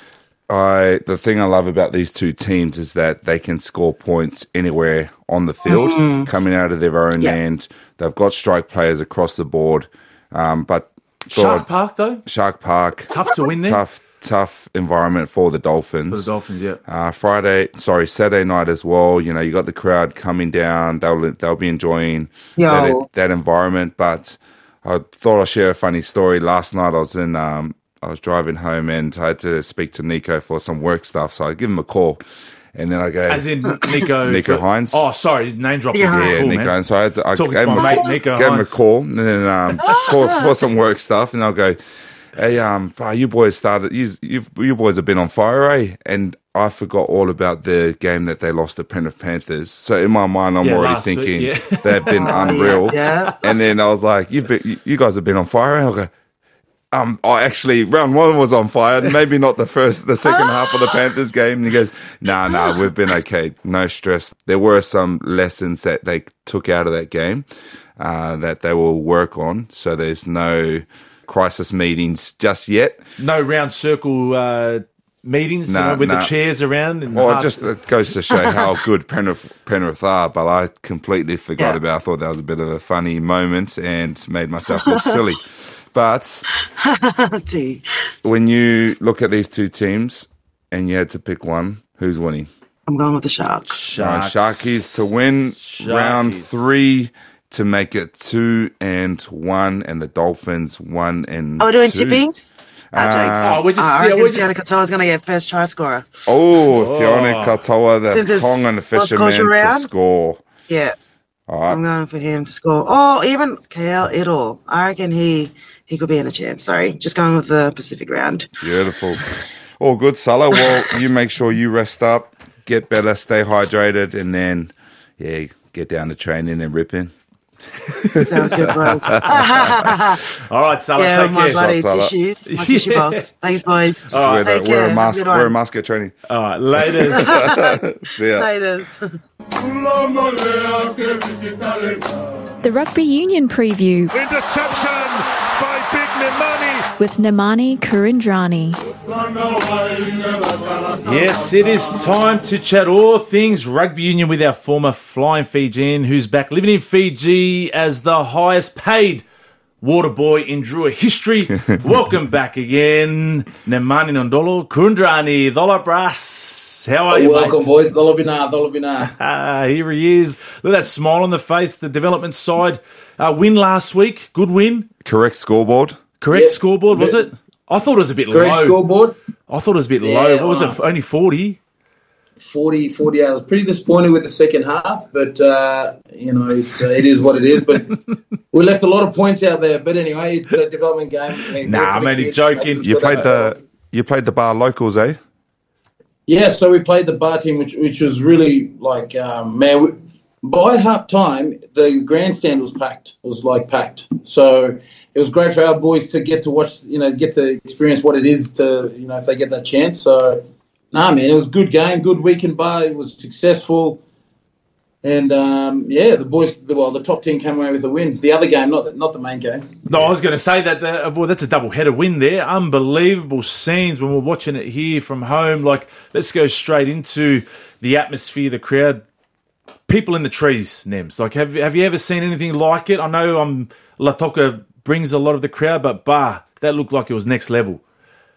The thing I love about these two teams is that they can score points anywhere on the field, coming out of their own end. They've got strike players across the board. But Shark Park, though? Shark Park. Tough to win there. Tough environment for the Dolphins. For the Dolphins, yeah. Saturday night as well. You know, you got the crowd coming down. They'll be enjoying that environment. But I thought I'd share a funny story. Last night I was driving home and I had to speak to Nico for some work stuff. So I give him a call. And then I go... As in Nico Hines. Oh, sorry, name dropping. Yeah, cool, Nico. Man. And so I gave him a call and then for some work stuff. And I'll go, hey, you boys you boys have been on fire, eh? And I forgot all about the game that they lost to Penrith Panthers. So in my mind, I'm already thinking they've been unreal. Yeah. And then I was like, you guys have been on fire. And I'll go, actually, round one was on fire. Maybe not the second half of the Panthers game. And he goes, nah, we've been okay. No stress. There were some lessons that they took out of that game that they will work on. So there's no crisis meetings just yet. No round circle meetings with the chairs around. It just goes to show how good Penrith are. But I completely forgot about. I thought that was a bit of a funny moment and made myself look silly. But when you look at these two teams and you had to pick one, who's winning? I'm going with the Sharks. Sharkies to win round 3 to make it 2-1, and the Dolphins 1-2. Oh, we're doing tippings? I reckon Sione Katoa's going to get first try scorer. Sione Katoa, the Tongan fisherman to score. Yeah. All right. I'm going for him to score. Oh, even Kale Idol. I reckon he could be in a chance. Sorry. Just going with the Pacific round. Beautiful. All good, Salah. Well, you make sure you rest up, get better, stay hydrated, and then, get down to training and rip in. Sounds good, bros. All right, Salah, take my care. bloody tissues. My tissue box. Thanks, boys. All right, wear a mask at training. All right, laters. See ya. Laters. The Rugby Union Preview. Interception by Big Nemani. With Nemani Kurindrani. Yes, it is time to chat all things rugby union with our former flying Fijian who's back living in Fiji as the highest paid water boy in Drua history. Welcome back again, Nemani Nondolo Kurindrani, Dola Brass. How are you, Welcome, mate? boys. Dolobina. Here he is. Look at that smile on the face, the development side. Win last week. Good win. Correct scoreboard. Scoreboard, was it? I thought it was a bit Correct low. scoreboard. I thought it was a bit low. What was it? Only 40? 40 hours. Pretty disappointed with the second half, but, it is what it is. But we left a lot of points out there. But anyway, it's a development game. I'm only joking. You played the bar locals, eh? Yeah, so we played the bar team, which was really like, by half time, the grandstand was packed. It was packed. So it was great for our boys to get to watch, get to experience what it is to, if they get that chance. So, it was a good game, good weekend bar. It was successful. And, the boys, the top 10 came away with a win. The other game, not the main game. No, I was going to say that, that's a double-header win there. Unbelievable scenes when we're watching it here from home. Let's go straight into the atmosphere, the crowd. People in the trees, Nems. Have you ever seen anything like it? I know Latoka brings a lot of the crowd, but that looked like it was next level.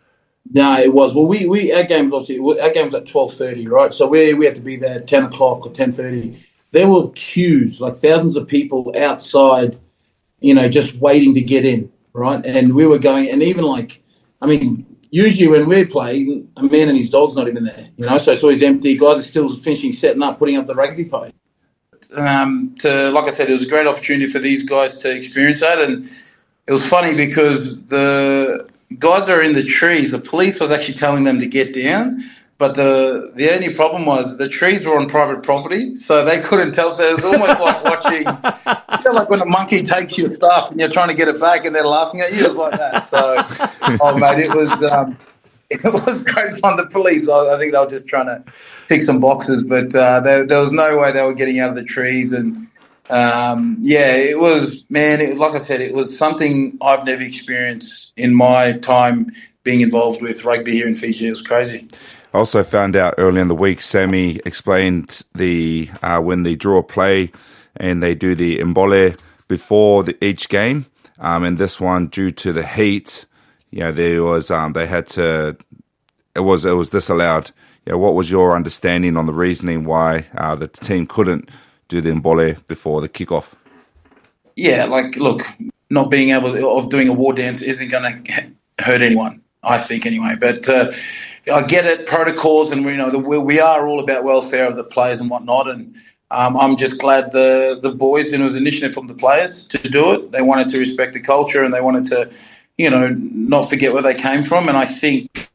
No, it was. Well, our game was at 12:30, right? So we had to be there at 10 o'clock or 10:30. There were queues, like thousands of people outside, just waiting to get in, right? And we were going, and even usually when we play, a man and his dog's not even there, so it's always empty. Guys are still finishing, setting up, putting up the rugby page. Like I said, it was a great opportunity for these guys to experience that, and it was funny because the guys that are in the trees, the police was actually telling them to get down, but the only problem was the trees were on private property, so they couldn't tell. So it was almost like watching, like when a monkey takes your stuff and you're trying to get it back and they're laughing at you. It was like that. So, mate, it was great fun. The police, I think they were just trying to tick some boxes, but there was no way they were getting out of the trees. And it was, like I said, it was something I've never experienced in my time being involved with rugby here in Fiji. It was crazy. I also found out early in the week, Sammy explained when the draw play and they do the Mbole before each game, and this one due to the heat, there was they had to. It was disallowed. What was your understanding on the reasoning why the team couldn't do the Mbole before the kickoff? Yeah, look, not being able of doing a war dance isn't going to hurt anyone, I think, anyway. But I get it, protocols, and we are all about welfare of the players and whatnot. And I'm just glad the boys, and it was an initiative from the players to do it. They wanted to respect the culture and they wanted to, not forget where they came from. And I think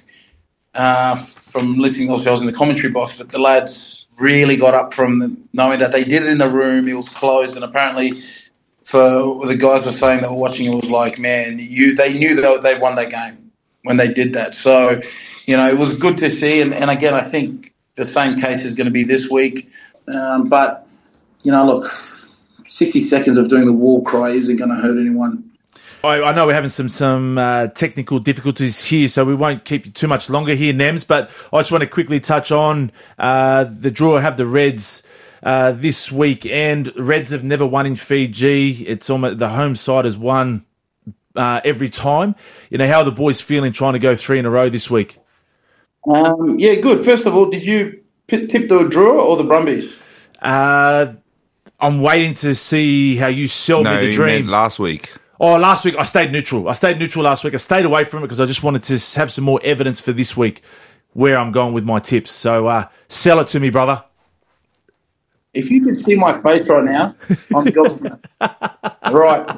from listening, also I was in the commentary box, but the lads really got up from knowing that they did it in the room. It was closed, and apparently for the guys were saying that were watching, it was like, man, they knew that they won that game when they did that. So, it was good to see. And again, I think the same case is going to be this week. But, look, 60 seconds of doing the war cry isn't going to hurt anyone. I know we're having some technical difficulties here, so we won't keep you too much longer here, Nems, but I just want to quickly touch on the draw. Have the Reds this week, and Reds have never won in Fiji. It's almost the home side has won every time. How are the boys feeling trying to go 3 in a row this week? Good. First of all, did you tip the draw or the Brumbies? I'm waiting to see how you sell me the dream. Meant last week. Oh, last week I stayed neutral. last week. I stayed away from it because I just wanted to have some more evidence for this week where I'm going with my tips. So sell it to me, brother. If you could see my face right now, I'm gobsmacked. Right.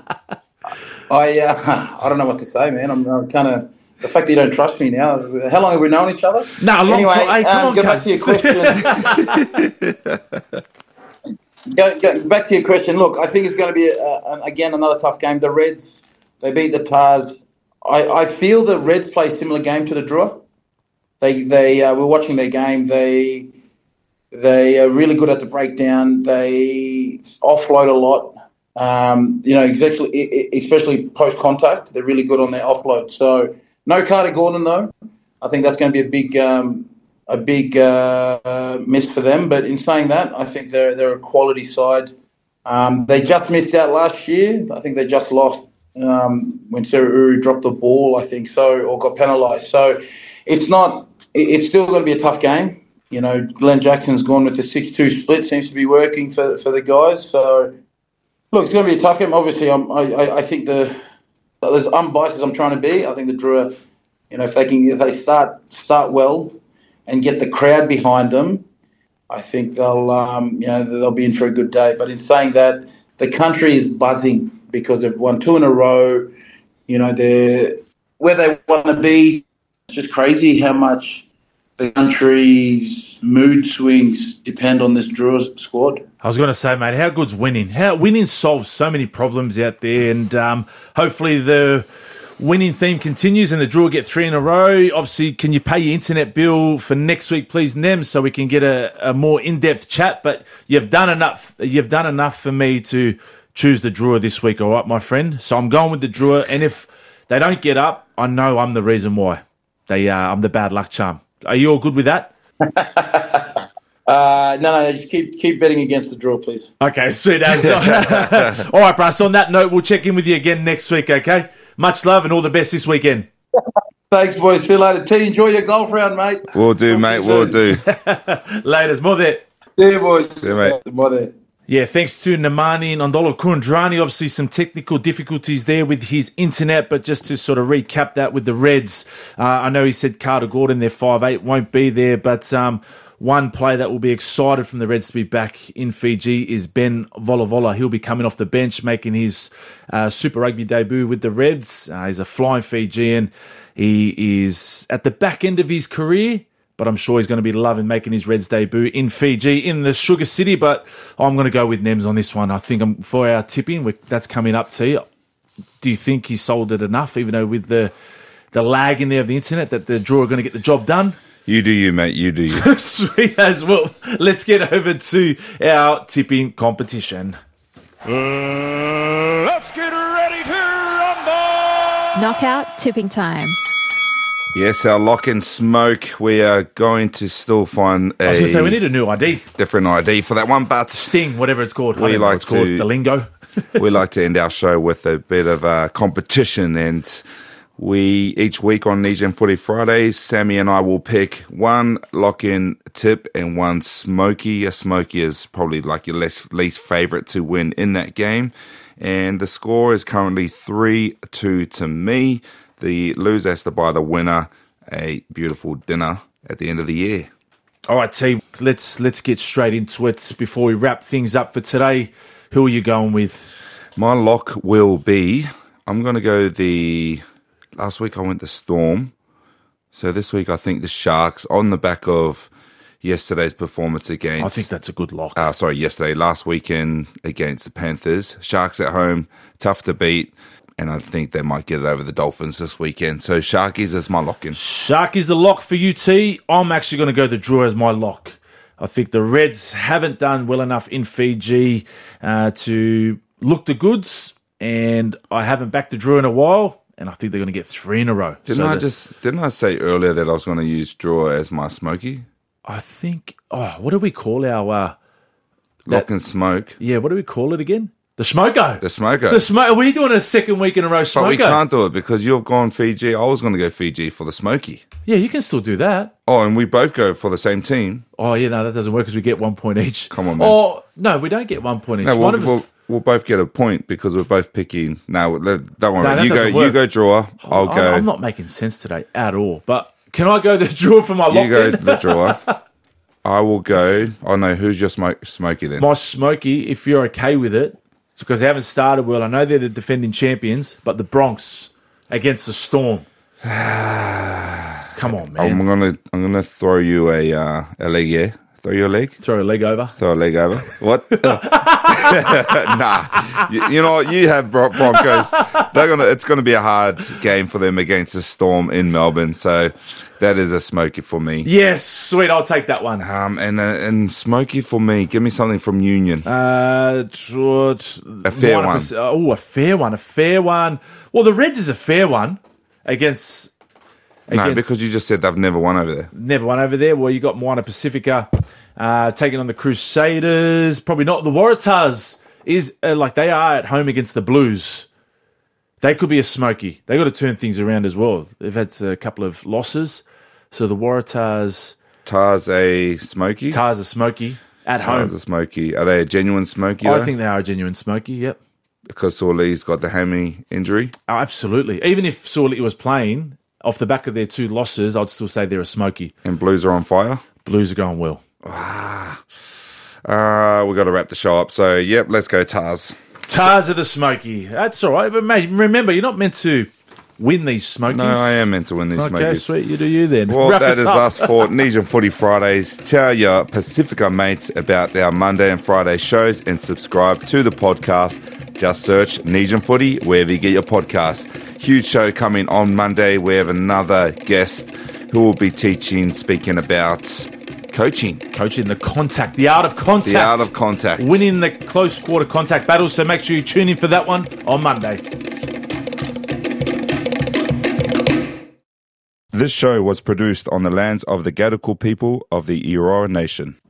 I don't know what to say, man. I'm kind of... The fact that you don't trust me now. How long have we known each other? No, a long time. Hey, come on, go back to your question. Go back to your question. Look, I think it's going to be, again, another tough game. The Reds, they beat the Tars. I feel the Reds play a similar game to the Drua. We're watching their game. They are really good at the breakdown. They offload a lot. Especially post-contact. They're really good on their offload. So no Carter Gordon, though. I think that's going to be a big miss for them. But in saying that, I think they're a quality side. They just missed out last year. I think they just lost when Sarah Uru dropped the ball, I think so, or got penalised. So it's still going to be a tough game. Glenn Jackson's gone with the 6-2 split. Seems to be working for the guys. So look, it's going to be a tough game. Obviously, I think as unbiased as I'm trying to be, I think the Drua, if they start well and get the crowd behind them, I think they'll be in for a good day. But in saying that, the country is buzzing because they've won 2 in a row. They're where they want to be. It's just crazy how much the country's mood swings depend on this Drua squad. I was going to say, mate, how good's winning? Winning solves so many problems out there, and hopefully the winning theme continues and the Drua get 3 in a row. Obviously, can you pay your internet bill for next week, please, Nem, so we can get a more in-depth chat? But you've done enough. You've done enough for me to choose the Drua this week, all right, my friend? So I'm going with the Drua, and if they don't get up, I know I'm the reason why. I'm the bad luck charm. Are you all good with that? No, just keep betting against the Drua, please. Okay, sweet as. All right, Bryce, on that note, we'll check in with you again next week, okay? Much love and all the best this weekend. Thanks, boys. See you later. T, enjoy your golf round, mate. Will do, mate. Will do. Laters, more there. See you, boys. See you, mate. More there. Yeah, thanks to Nemani Ndolo Kundrani. Obviously, some technical difficulties there with his internet, but just to sort of recap that with the Reds, I know he said Carter Gordon, their 5'8", won't be there, but one player that will be excited from the Reds to be back in Fiji is Ben Volavola. He'll be coming off the bench, making his Super Rugby debut with the Reds. He's a flying Fijian. He is at the back end of his career, but I'm sure he's going to be loving making his Reds debut in Fiji, in the Sugar City. But I'm going to go with Nems on this one. I think for our tipping, that's coming up to you. Do you think he sold it enough, even though with the lag in there of the internet, that the draw are going to get the job done? You do you, mate. You do you. Sweet as well. Let's get over to our tipping competition. Let's get ready to rumble! Knockout tipping time. Yes, our lock and smoke. We are going to still find I was going to say, we need a new ID. Different ID for that one, but Sting, whatever it's called. We like it's called, the lingo. We like to end our show with a bit of competition, and we each week on Nesian Footy Fridays, Sammy and I will pick one lock-in tip and one smoky. A smoky is probably like your least favourite to win in that game, and the score is currently 3-2 to me. The loser has to buy the winner a beautiful dinner at the end of the year. All right, T, let's get straight into it before we wrap things up for today. Who are you going with? My lock will be, I'm going to go last week I went to Storm. So this week I think the Sharks, on the back of yesterday's performance against... I think that's a good lock. Last weekend against the Panthers. Sharks at home, tough to beat. And I think they might get it over the Dolphins this weekend. So Sharkies is my lock-in. Sharkies the lock for you, T. I'm actually going to go the draw as my lock. I think the Reds haven't done well enough in Fiji to look the goods. And I haven't backed the draw in a while. And I think they're going to get 3 in a row. Didn't I say earlier that I was going to use draw as my smoky? I think... what do we call our... lock and smoke. Yeah, what do we call it again? The Smoko. The Smoko. Are we doing a second week in a row Smoko? But we can't do it because you've gone Fiji. I was going to go Fiji for the Smoky. Yeah, you can still do that. Oh, and we both go for the same team. Oh, yeah, no, that doesn't work because we get 1 point each. Come on, man. Oh, no, we don't get 1 point each. No, we'll both get a point because we're both picking. No, don't worry. No, you go draw. I'll go. I'm not making sense today at all. But can I go the draw for my lock? You go the draw. I will go. Oh, no, who's your Smoky then? My Smoky, if you're okay with it, because they haven't started well. I know they're the defending champions, but the Bronx against the Storm. Come on, man. I'm gonna throw you a leg. Yeah, throw you a leg. Throw a leg over. Throw a leg over. What? Nah. You know what? You have Broncos. It's gonna be a hard game for them against the Storm in Melbourne. So that is a smoky for me. Yes, sweet. I'll take that one. And smoky for me. Give me something from Union. A fair one. Oh, a fair one. A fair one. Well, the Reds is a fair one against. No, because you just said they've never won over there. Never won over there. Well, you got Moana Pacifica taking on the Crusaders. Probably not. The Waratahs is like they are at home against the Blues. They could be a smoky. They got to turn things around as well. They've had a couple of losses. So the Waratahs... Tars a smoky? Tars a smoky at home. Tars a smoky. Are they a genuine smoky, I think they are a genuine smoky, yep. Because Sorlee's got the hammy injury? Oh, absolutely. Even if Sorlee was playing, off the back of their 2 losses, I'd still say they're a smoky. And Blues are on fire? Blues are going well. We've got to wrap the show up. So, yep, let's go Tars. Tars are the smoky. That's all right. But, mate, remember, you're not meant to win these smokies. No, I am meant to win these smokies. Okay, sweet. You do you then. Well, that is us for Nesian Footy Fridays. Tell your Pacifica mates about our Monday and Friday shows and subscribe to the podcast. Just search Nesian Footy wherever you get your podcast. Huge show coming on Monday. We have another guest who will be speaking about... Coaching, the contact, the art of contact. Winning the close quarter contact battle. So make sure you tune in for that one on Monday. This show was produced on the lands of the Gadigal people of the Eora Nation.